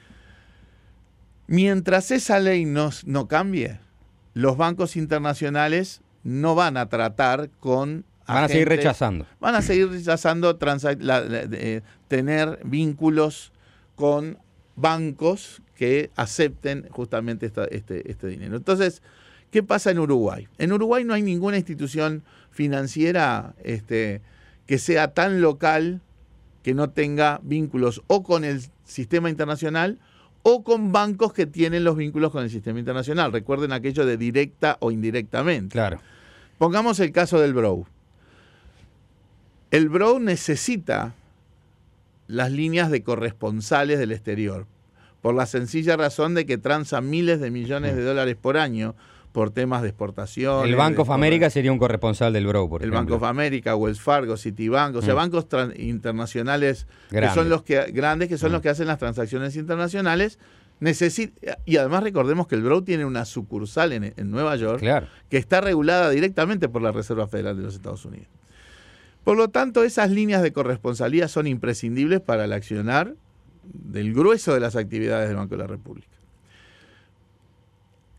Mientras esa ley no cambie, los bancos internacionales no van a tratar con Van a seguir rechazando. Van a seguir rechazando tener vínculos con bancos que acepten justamente este dinero. Entonces, ¿qué pasa en Uruguay? En Uruguay no hay ninguna institución financiera que sea tan local que no tenga vínculos o con el sistema internacional o con bancos que tienen los vínculos con el sistema internacional. Recuerden aquello de directa o indirectamente. Claro. Pongamos el caso del BROW. El BROW necesita las líneas de corresponsales del exterior, por la sencilla razón de que transa miles de millones de dólares por año por temas de exportación. El Bank of America sería un corresponsal del BROW, por ejemplo. El Bank of America, Wells Fargo, Citibank, o sea, bancos internacionales que son los que hacen las transacciones internacionales. Y además recordemos que el BROW tiene una sucursal en Nueva York, claro, que está regulada directamente por la Reserva Federal de los Estados Unidos. Por lo tanto, esas líneas de corresponsalía son imprescindibles para el accionar del grueso de las actividades del Banco de la República.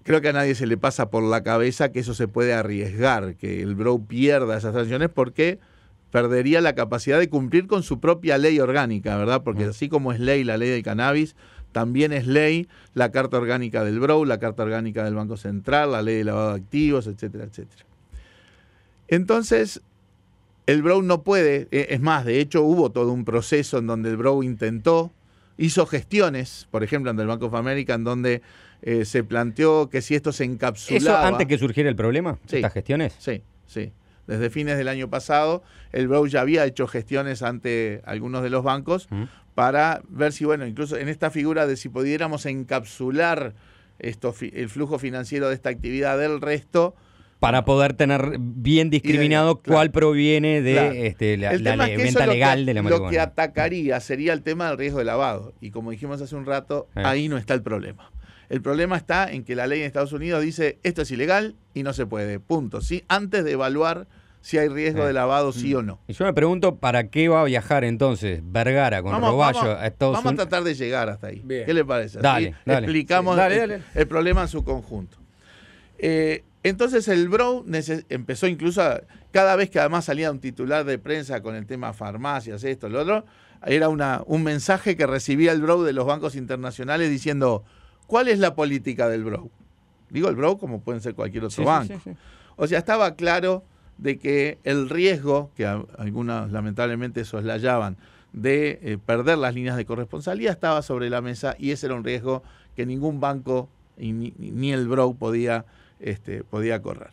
creo que a nadie se le pasa por la cabeza que eso se puede arriesgar, que el Brough pierda esas sanciones, porque perdería la capacidad de cumplir con su propia ley orgánica, ¿verdad? Porque así como es ley la ley del cannabis, también es ley la Carta Orgánica del Brough, la Carta Orgánica del Banco Central, la ley de lavado de activos, etcétera, etcétera. Entonces, el Brough no puede, es más, de hecho hubo todo un proceso en donde el Brough hizo gestiones, por ejemplo, ante el Bank of America, en donde se planteó que si esto se encapsulaba... ¿Eso antes que surgiera el problema? Sí, ¿Estas gestiones? Sí, sí. Desde fines del año pasado, el Brough ya había hecho gestiones ante algunos de los bancos para ver si, bueno, incluso en esta figura de si pudiéramos encapsular el flujo financiero de esta actividad del resto... Para poder tener bien discriminado cuál proviene de la venta legal de la marihuana. Lo que atacaría sería el tema del riesgo de lavado. Y como dijimos hace un rato, ahí no está el problema. El problema está en que la ley en Estados Unidos dice esto es ilegal y no se puede, punto. ¿Sí? Antes de evaluar si hay riesgo de lavado, sí o no. Y yo me pregunto, ¿para qué va a viajar entonces Vergara con Roballo a Estados Unidos? Vamos a tratar de llegar hasta ahí. Bien. ¿Qué le parece? Dale. Explicamos el problema en su conjunto. Entonces el Brough empezó incluso cada vez que además salía un titular de prensa con el tema farmacias, esto, lo otro, era un mensaje que recibía el Brough de los bancos internacionales diciendo, ¿cuál es la política del Brough? Digo el Brough como pueden ser cualquier otro banco. Sí. O sea, estaba claro de que el riesgo, que algunos lamentablemente soslayaban, de perder las líneas de corresponsalía estaba sobre la mesa, y ese era un riesgo que ningún banco ni el Brough podía correr.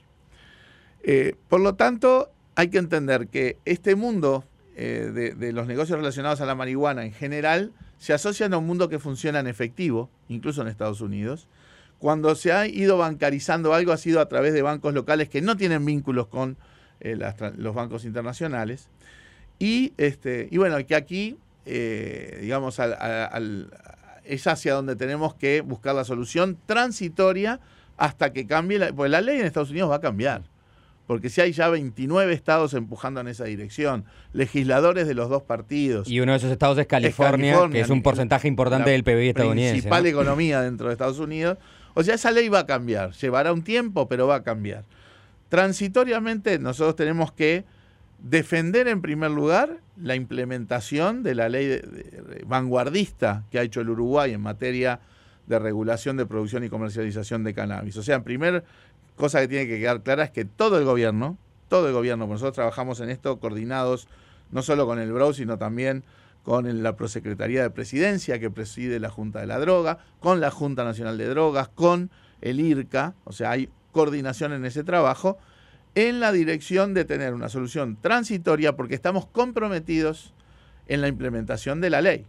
Por lo tanto, hay que entender que este mundo de los negocios relacionados a la marihuana en general se asocian a un mundo que funciona en efectivo, incluso en Estados Unidos. Cuando se ha ido bancarizando algo, ha sido a través de bancos locales que no tienen vínculos con los bancos internacionales. Y bueno, que aquí, digamos, es hacia donde tenemos que buscar la solución transitoria hasta que cambie, pues la ley en Estados Unidos va a cambiar, porque si hay ya 29 estados empujando en esa dirección, legisladores de los dos partidos. Y uno de esos estados es California, que es un porcentaje importante del PBI estadounidense. La principal economía dentro de Estados Unidos. O sea, esa ley va a cambiar, llevará un tiempo, pero va a cambiar. Transitoriamente nosotros tenemos que defender en primer lugar la implementación de la ley vanguardista que ha hecho el Uruguay en materia de regulación de producción y comercialización de cannabis. O sea, en primer cosa que tiene que quedar clara es que todo el gobierno, porque nosotros trabajamos en esto coordinados no solo con el Brough, sino también con la Prosecretaría de Presidencia que preside la Junta de la Droga, con la Junta Nacional de Drogas, con el IRCA, o sea, hay coordinación en ese trabajo, en la dirección de tener una solución transitoria, porque estamos comprometidos en la implementación de la ley.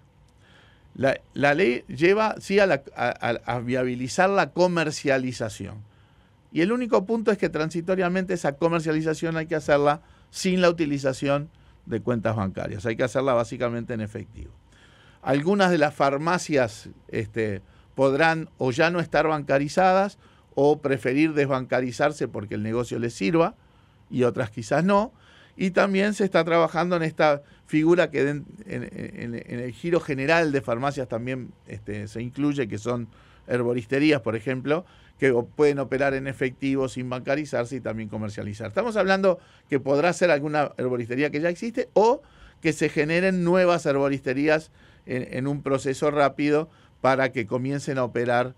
La ley lleva sí a viabilizar la comercialización. Y el único punto es que transitoriamente esa comercialización hay que hacerla sin la utilización de cuentas bancarias. Hay que hacerla básicamente en efectivo. Algunas de las farmacias podrán o ya no estar bancarizadas o preferir desbancarizarse porque el negocio les sirva, y otras quizás no. Y también se está trabajando en esta figura que en el giro general de farmacias también se incluye, que son herboristerías, por ejemplo, que pueden operar en efectivo sin bancarizarse y también comercializar. Estamos hablando que podrá ser alguna herboristería que ya existe o que se generen nuevas herboristerías en un proceso rápido para que comiencen a operar,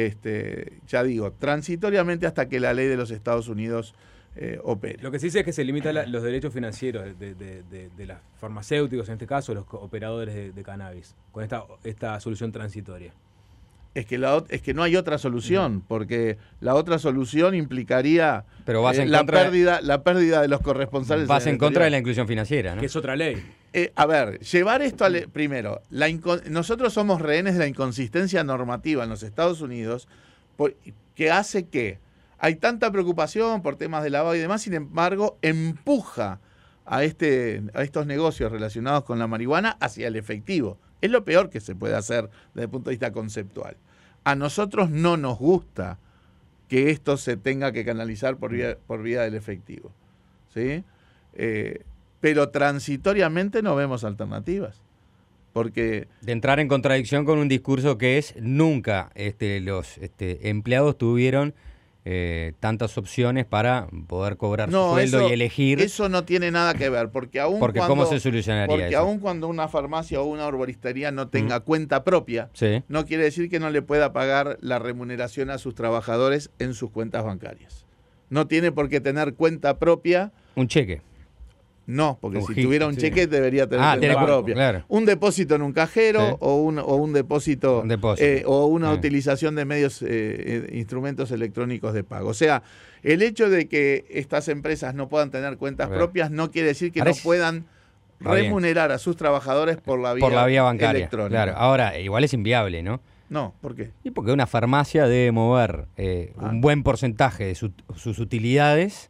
ya digo, transitoriamente hasta que la ley de los Estados Unidos opere. Lo que se dice es que se limitan los derechos financieros de las farmacéuticos, en este caso los operadores de cannabis, con esta solución transitoria. Es que no hay otra solución, porque la otra solución implicaría la pérdida de los corresponsales. Vas en contra de la inclusión financiera, ¿no? Que es otra ley. A ver, llevar esto primero, nosotros somos rehenes de la inconsistencia normativa en los Estados Unidos, que hace que hay tanta preocupación por temas de lavado y demás, sin embargo, empuja a estos negocios relacionados con la marihuana hacia el efectivo. Es lo peor que se puede hacer desde el punto de vista conceptual. A nosotros no nos gusta que esto se tenga que canalizar por vía del efectivo, ¿sí? Pero transitoriamente no vemos alternativas. Porque de entrar en contradicción con un discurso que es nunca los empleados tuvieron tantas opciones para poder cobrar su sueldo y elegir. Eso no tiene nada que ver, porque ¿cómo se solucionaría porque eso? aun cuando una farmacia o una arboristería no tenga cuenta propia, sí, no quiere decir que no le pueda pagar la remuneración a sus trabajadores en sus cuentas bancarias. No tiene por qué tener cuenta propia. Un cheque. No, porque Un si hit, tuviera un cheque debería tener cuenta tiene propia. Claro. Un depósito en un cajero, sí, o un depósito, o una utilización de medios, instrumentos electrónicos de pago. O sea, el hecho de que estas empresas no puedan tener cuentas propias no quiere decir que no puedan remunerar a sus trabajadores por la vía bancaria electrónica. Claro. Ahora, igual es inviable, ¿no? No, ¿por qué? Y porque una farmacia debe mover un buen porcentaje de sus utilidades,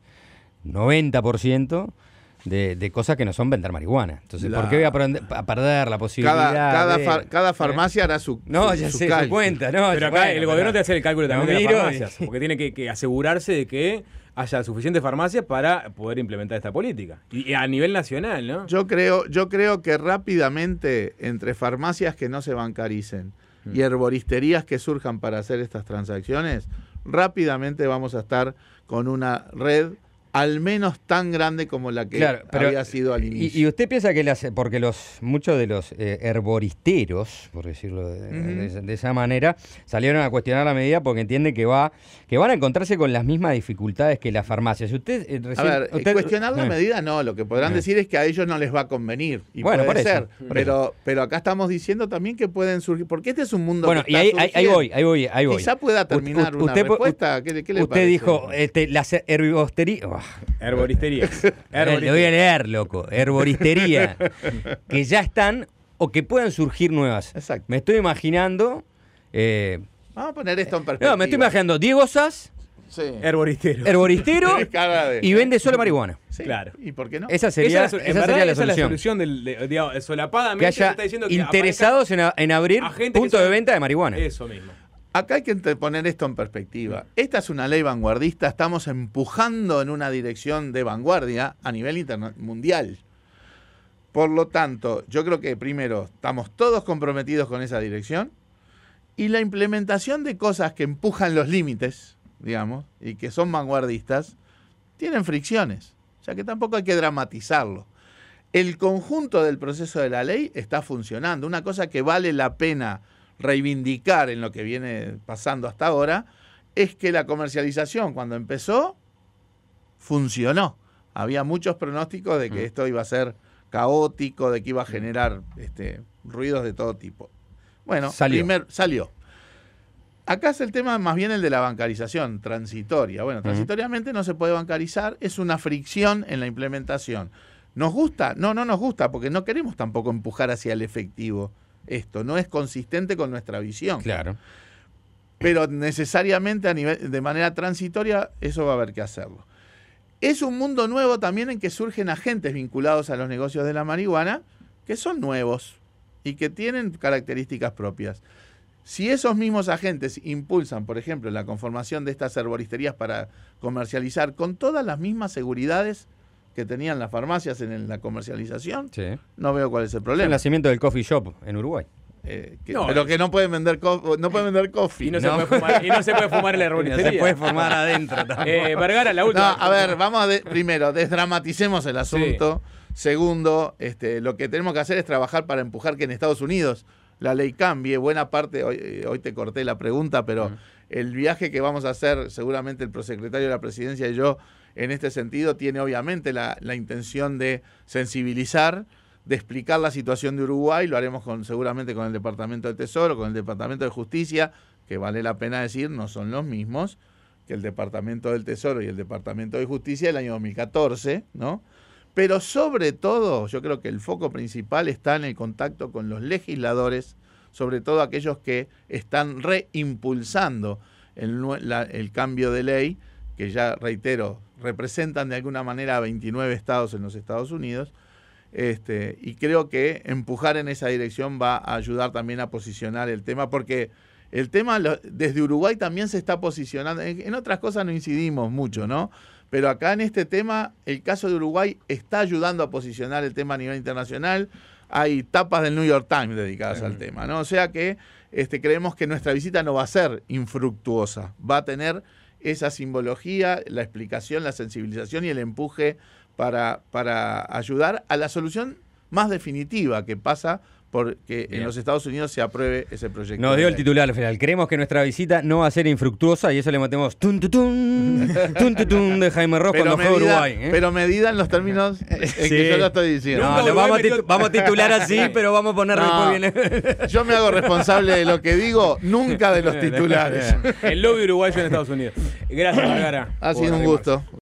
90%, de cosas que no son vender marihuana. Entonces, ¿por qué voy a perder la posibilidad? Cada farmacia hará su cuenta. No, pero acá el gobierno te hace el cálculo también de las farmacias, porque tiene que asegurarse de que haya suficientes farmacias para poder implementar esta política. Y a nivel nacional, ¿no? Yo creo que rápidamente, entre farmacias que no se bancaricen y herboristerías que surjan para hacer estas transacciones, rápidamente vamos a estar con una red al menos tan grande como la que había sido al inicio. Y usted piensa que porque muchos de los herboristeros, por decirlo de esa manera, salieron a cuestionar la medida porque entienden que van a encontrarse con las mismas dificultades que las farmacias. Cuestionar la medida no, lo que podrán decir es que a ellos no les va a convenir. Y bueno, puede ser, pero acá estamos diciendo también que pueden surgir, porque este es un mundo que está surgiendo. Ahí voy. Quizá pueda terminar una respuesta. ¿Qué le usted parece? Dijo, las herboristerías... Herboristería. Lo voy a leer, loco. Herboristería. Que ya están o que puedan surgir nuevas. Exacto. Me estoy imaginando... vamos a poner esto en perspectiva. No, me estoy imaginando Diego Sass, herboristero y vende solo marihuana. Sí. Claro. ¿Y por qué no? Esa sería la solución. Solapadamente que haya está diciendo que interesados en abrir puntos de venta de marihuana. Eso mismo. Acá hay que poner esto en perspectiva. Esta es una ley vanguardista, estamos empujando en una dirección de vanguardia a nivel mundial. Por lo tanto, yo creo que primero estamos todos comprometidos con esa dirección y la implementación de cosas que empujan los límites, digamos, y que son vanguardistas, tienen fricciones. O sea que tampoco hay que dramatizarlo. El conjunto del proceso de la ley está funcionando. Una cosa que vale la pena reivindicar en lo que viene pasando hasta ahora es que la comercialización cuando empezó funcionó. Había muchos pronósticos de que esto iba a ser caótico, de que iba a generar ruidos de todo tipo. Bueno, salió. Acá es el tema más bien el de la bancarización transitoria. Bueno, transitoriamente no se puede bancarizar, es una fricción en la implementación. ¿Nos gusta? No nos gusta porque no queremos tampoco empujar hacia el efectivo. Esto no es consistente con nuestra visión. Claro. Pero necesariamente de manera transitoria eso va a haber que hacerlo. Es un mundo nuevo también en que surgen agentes vinculados a los negocios de la marihuana que son nuevos y que tienen características propias. Si esos mismos agentes impulsan, por ejemplo, la conformación de estas herboristerías para comercializar con todas las mismas seguridades que tenían las farmacias en la comercialización, no veo cuál es el problema. Es el nacimiento del coffee shop en Uruguay. Pero que no pueden vender coffee. Y no se puede fumar en la herboristería. No se puede fumar adentro también. Vergara, la última. No, a ver, vamos primero, desdramaticemos el asunto. Sí. Segundo, lo que tenemos que hacer es trabajar para empujar que en Estados Unidos la ley cambie. Buena parte, hoy te corté la pregunta, pero el viaje que vamos a hacer, seguramente el prosecretario de la Presidencia y yo, en este sentido, tiene obviamente la intención de sensibilizar, de explicar la situación de Uruguay. Lo haremos seguramente con el Departamento del Tesoro, con el Departamento de Justicia, que vale la pena decir, no son los mismos que el Departamento del Tesoro y el Departamento de Justicia del año 2014, ¿no? Pero sobre todo, yo creo que el foco principal está en el contacto con los legisladores, sobre todo aquellos que están reimpulsando el cambio de ley, que ya, reitero, representan de alguna manera a 29 estados en los Estados Unidos, y creo que empujar en esa dirección va a ayudar también a posicionar el tema, porque el tema desde Uruguay también se está posicionando. En otras cosas no incidimos mucho, ¿no? Pero acá en este tema, el caso de Uruguay está ayudando a posicionar el tema a nivel internacional. Hay tapas del New York Times dedicadas al tema, ¿no? O sea que creemos que nuestra visita no va a ser infructuosa, va a tener esa simbología, la explicación, la sensibilización y el empuje para ayudar a la solución más definitiva que pasa porque en los Estados Unidos se apruebe ese proyecto. Nos dio el titular al final. Creemos que nuestra visita no va a ser infructuosa y eso le metemos tun de Jaime Ross cuando fue a Uruguay. Pero medida en los términos en que yo lo estoy diciendo. No, vamos a titular así, pero vamos a poner después bien. Yo me hago responsable de lo que digo, nunca de los titulares. El lobby uruguayo en Estados Unidos. Gracias, Vergara. Ha sido un gusto.